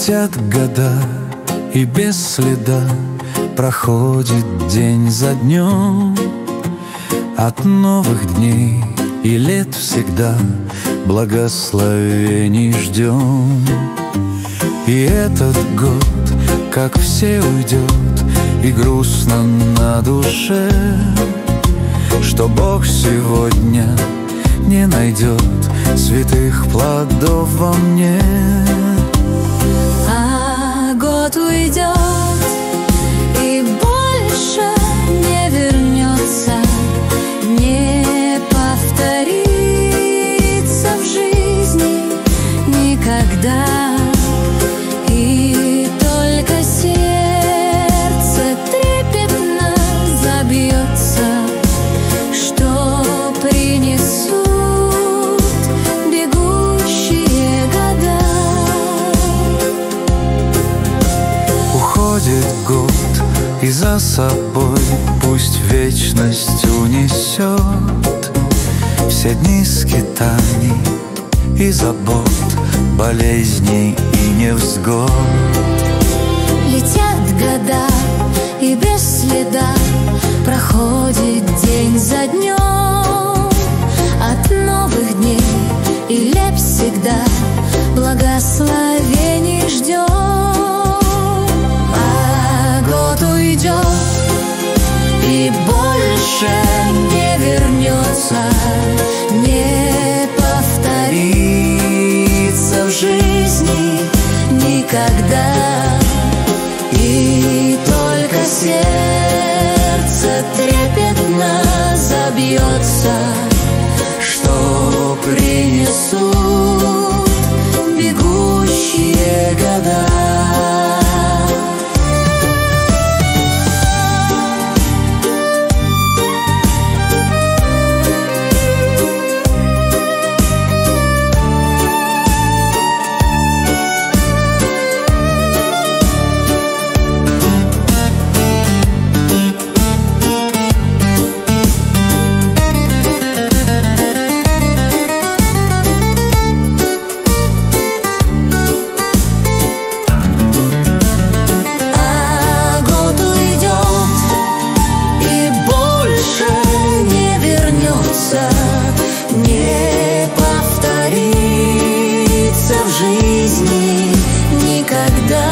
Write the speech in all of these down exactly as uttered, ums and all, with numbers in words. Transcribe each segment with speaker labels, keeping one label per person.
Speaker 1: Летят года, и без следа проходит день за днем. От новых дней и лет всегда благословений ждем. И этот год, как все, уйдет, и грустно на душе, что Бог сегодня не найдет святых плодов во мне.
Speaker 2: А год уйдет и больше не вернется, не повторится в жизни никогда. И только сердце трепетно забьется, что принесут бегущие года.
Speaker 1: Уходит год, и за собой пусть вечность унесет все дни скитаний и забот, болезней и невзгод.
Speaker 2: Летят года, и без следа проходит день за днем. От новых дней и лет всегда благословений ждем. А год уйдет и больше не вернется, не повторится в жизни никогда. И только сердце трепетно забьется, что принесут бегущие года. Не повторится в жизни никогда.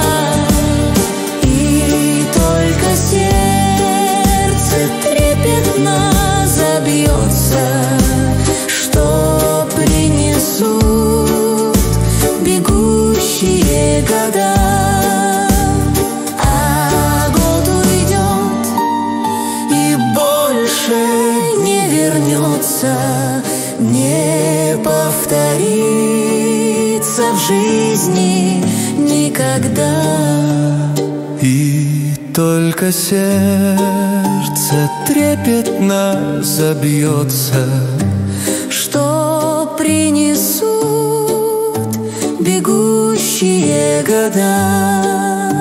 Speaker 2: И только сердце трепетно забьется, что принесут бегущие года. А год уйдет и больше не вернется, не повторится в жизни никогда.
Speaker 1: И только сердце трепетно забьется,
Speaker 2: что принесут бегущие года.